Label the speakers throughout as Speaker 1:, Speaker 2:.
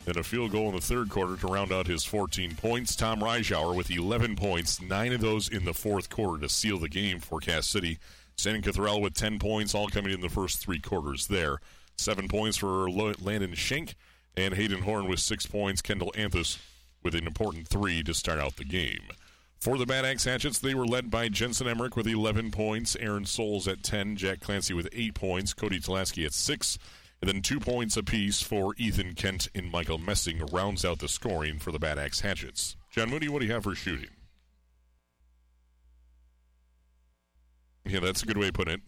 Speaker 1: Then a field goal in the third quarter to round out his 14 points. Tom Reischauer with 11 points, 9 of those in the fourth quarter to seal the game for Cass City. Shannon Cothrell with 10 points, all coming in the first 3 quarters there. 7 points for Landon Schenk, and Hayden Horn with 6 points. Kendall Anthus with an important 3 to start out the game. For the Bad Axe Hatchets, they were led by Jensen Emmerich with 11 points, Aaron Souls at 10, Jack Clancy with 8 points, Cody Tulaski at 6, and then 2 points apiece for Ethan Kent and Michael Messing rounds out the scoring for the Bad Axe Hatchets. John Moody, what do you have for shooting? Yeah, that's a good way to put it.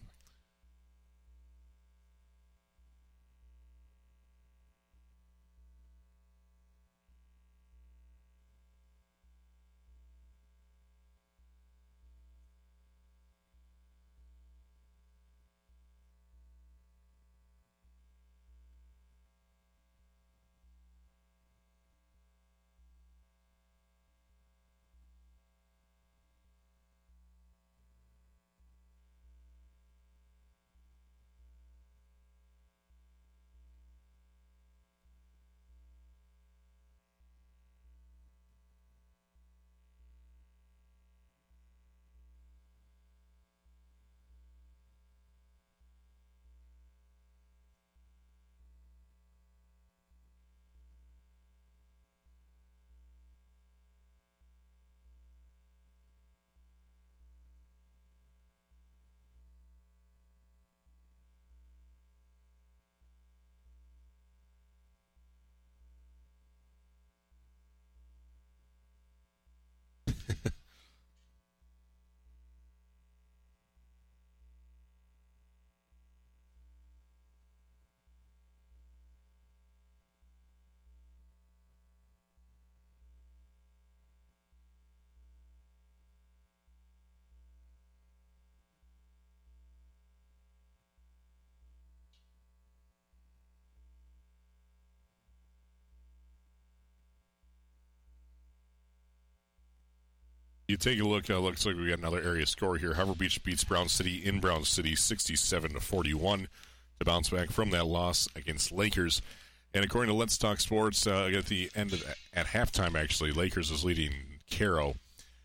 Speaker 1: You take a look, looks like we got another area score here. Harbor Beach beats Brown City in Brown City 67-41 to bounce back from that loss against Lakers. And according to Let's Talk Sports, at the end of at halftime, actually, Lakers is leading Caro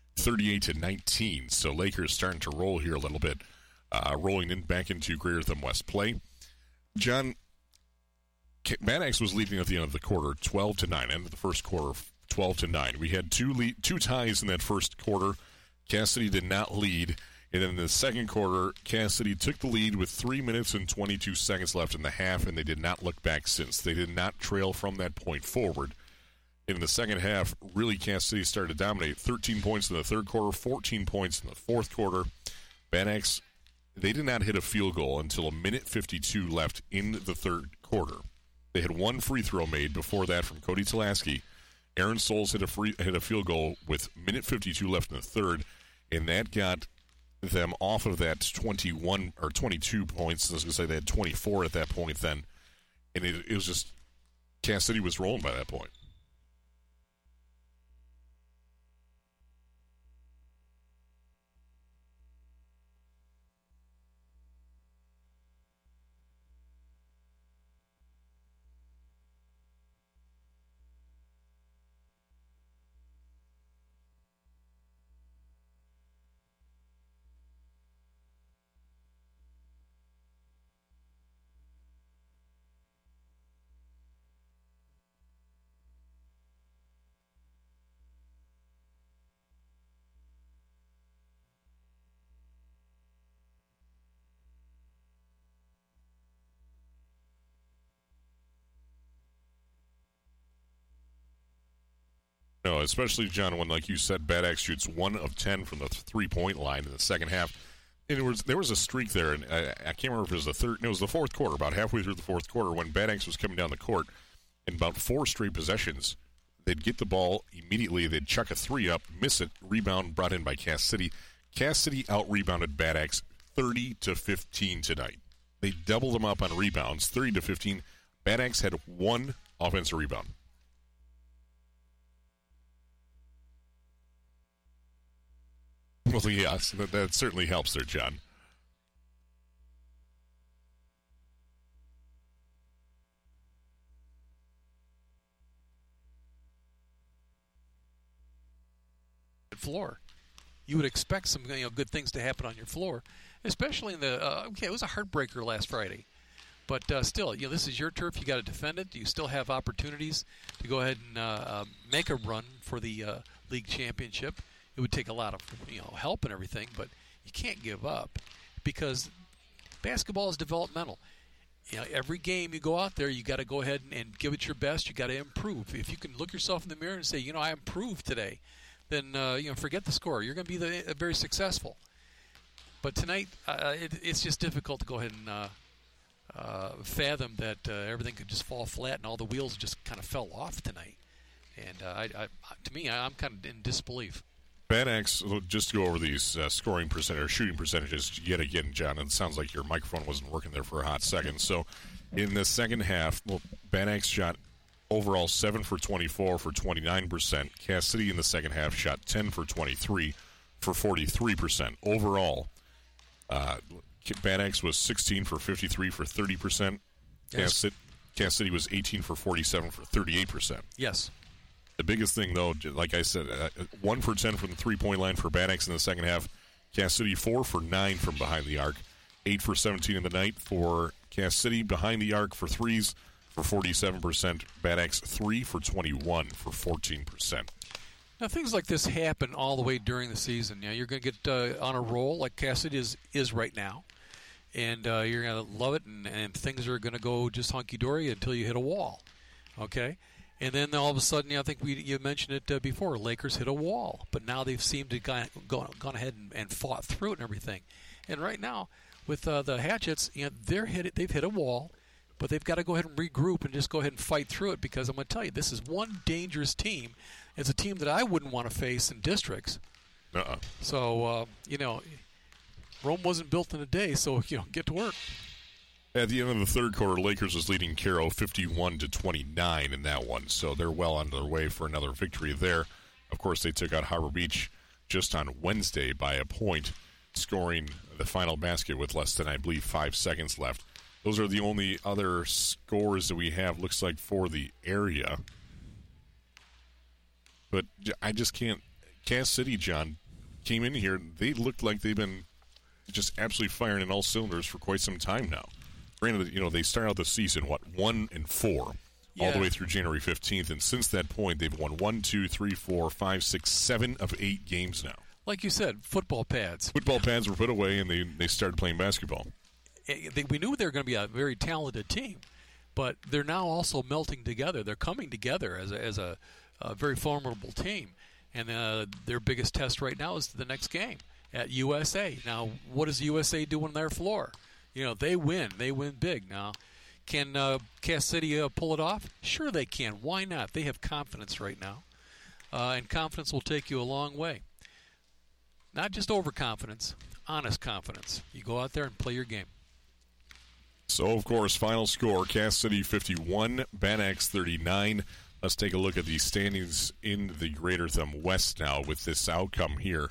Speaker 1: 38-19. So Lakers starting to roll here a little bit, rolling in back into Greater Thumb West play. John, Bad Axe was leading at the end of the quarter, 12-9, end of the first quarter. 12-9. We had two ties in that first quarter. Cass City did not lead. And then in the second quarter, Cass City took the lead with 3 minutes and 22 seconds left in the half, and they did not look back since. They did not trail from that point forward. In the second half, really Cass City started to dominate. 13 points in the third quarter, 14 points in the fourth quarter. Bad Axe, they did not hit a field goal until a minute 52 left in the third quarter. They had one free throw made before that from Cody Tulaski. Aaron Souls hit a field goal with minute 52 left in the third, and that got them off of that 21 or 22 points. I was going to say they had 24 at that point then, and it was just Cass City was rolling by that point. No, especially, John, when, like you said, Bad Axe shoots 1 of 10 from the three-point line in the second half. And there was a streak there, and I can't remember if it was the third. No, it was the fourth quarter, about halfway through the fourth quarter, when Bad Axe was coming down the court. In about 4 straight possessions, they'd get the ball immediately. They'd chuck a 3 up, miss it, rebound brought in by Cass City. Cass City out-rebounded Bad Axe 30-15 tonight. They doubled them up on rebounds, 30-15. Bad Axe had 1 offensive rebound. Well, yes, that certainly helps there, John.
Speaker 2: floor. You would expect some good things to happen on your floor, especially in the it was a heartbreaker last Friday. But still, this is your turf. You got to defend it. You still have opportunities to go ahead and make a run for the league championship. It would take a lot of help and everything, but you can't give up because basketball is developmental. Every game you go out there, you got to go ahead and give it your best. You got to improve. If you can look yourself in the mirror and say, I improved today, then forget the score. You're going to be very successful. But tonight, it's just difficult to go ahead and fathom that everything could just fall flat and all the wheels just kind of fell off tonight. And to me, I'm kind of in disbelief.
Speaker 1: Bad Axe, just to go over these scoring percentage or shooting percentages yet again, John, and it sounds like your microphone wasn't working there for a hot second. So in the second half, Bad Axe shot overall 7 for 24 for 29%. Cass City in the second half shot 10 for 23 for 43%. Overall, Bad Axe was 16 for 53 for 30%. Yes. Cass City was 18 for 47 for 38%.
Speaker 2: Yes.
Speaker 1: The biggest thing, though, like I said, 1 for 10 from the three-point line for Bad Axe in the second half. Cass City 4 for 9 from behind the arc. 8 for 17 in the night for Cass City behind the arc for threes for 47%. Bad Axe 3 for 21 for 14%.
Speaker 2: Now, things like this happen all the way during the season. You're going to get on a roll like Cass City is right now, and you're going to love it, and things are going to go just hunky-dory until you hit a wall, okay? And then all of a sudden, I think you mentioned it before, Lakers hit a wall. But now they've seemed to gone ahead and fought through it and everything. And right now, with the Hatchets, they've hit a wall, but they've got to go ahead and regroup and just go ahead and fight through it because I'm going to tell you, this is one dangerous team. It's a team that I wouldn't want to face in districts. So, Rome wasn't built in a day, so, get to work.
Speaker 1: At the end of the third quarter, Lakers was leading Caro 51-29 in that one, so they're well on their way for another victory there. Of course, they took out Harbor Beach just on Wednesday by a point, scoring the final basket with less than, I believe, 5 seconds left. Those are the only other scores that we have, looks like, for the area. But I just can't. Cass City, John, came in here. They looked like they've been just absolutely firing in all cylinders for quite some time now. Granted, they started out the season, 1-4, all the way through January 15th, and since that point, they've won 1, 2, 3, 4, 5, 6, 7 of 8 games now.
Speaker 2: Like you said, football pads.
Speaker 1: Football pads were put away, and they started playing basketball.
Speaker 2: We knew they were going to be a very talented team, but they're now also melting together. They're coming together as a very formidable team, and their biggest test right now is the next game at USA. Now, what does USA do on their floor? They win. They win big. Now, can Cass City pull it off? Sure they can. Why not? They have confidence right now, and confidence will take you a long way. Not just overconfidence, honest confidence. You go out there and play your game.
Speaker 1: So, of course, final score, Cass City 51, Bad Axe 39. Let's take a look at the standings in the Greater Thumb West now with this outcome here.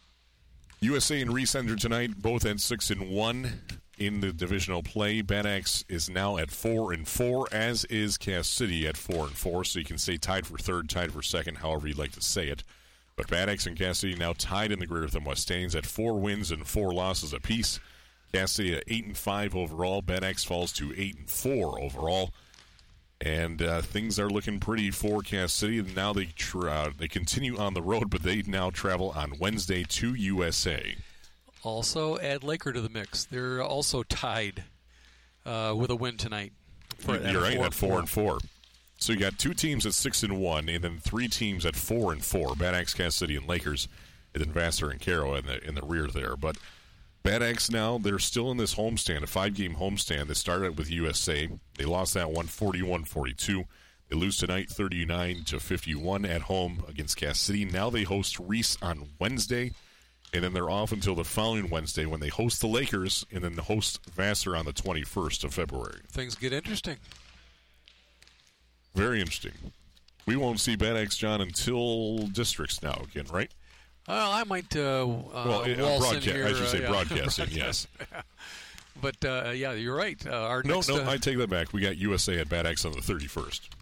Speaker 1: USA and Reese entered tonight, both at 6-1 in the divisional play. Bad Axe is now at 4-4, as is Cass City at 4-4. So you can say tied for third, tied for second, however you'd like to say it. But Bad Axe and Cass City now tied in the Greater Thumb West standings at 4 wins and 4 losses apiece. Cass City at 8-5 overall. Bad Axe falls to 8-4 overall. And things are looking pretty for Cass City. Now they continue on the road, but they now travel on Wednesday to USA.
Speaker 2: Also, add Laker to the mix. They're also tied with a win tonight.
Speaker 1: You're right, at 4-4. So you got 2 teams at 6-1, and then 3 teams at 4-4. Bad Axe, Cass City, and Lakers, and then Vassar and Caro in the rear there. But Bad Axe now, they're still in this homestand, a 5-game homestand. They started with USA. They lost that one 41-42. They lose tonight 39-51 at home against Cass City. Now they host Reese on Wednesday, and then they're off until the following Wednesday when they host the Lakers and then host Vassar on the 21st of February.
Speaker 2: Things get interesting.
Speaker 1: Very interesting. We won't see Bad Axe, John, until districts now again, right?
Speaker 2: Well, I might
Speaker 1: broadcasting, yes.
Speaker 2: But, you're right.
Speaker 1: No, I take that back. We got USA at Bad Axe on the 31st.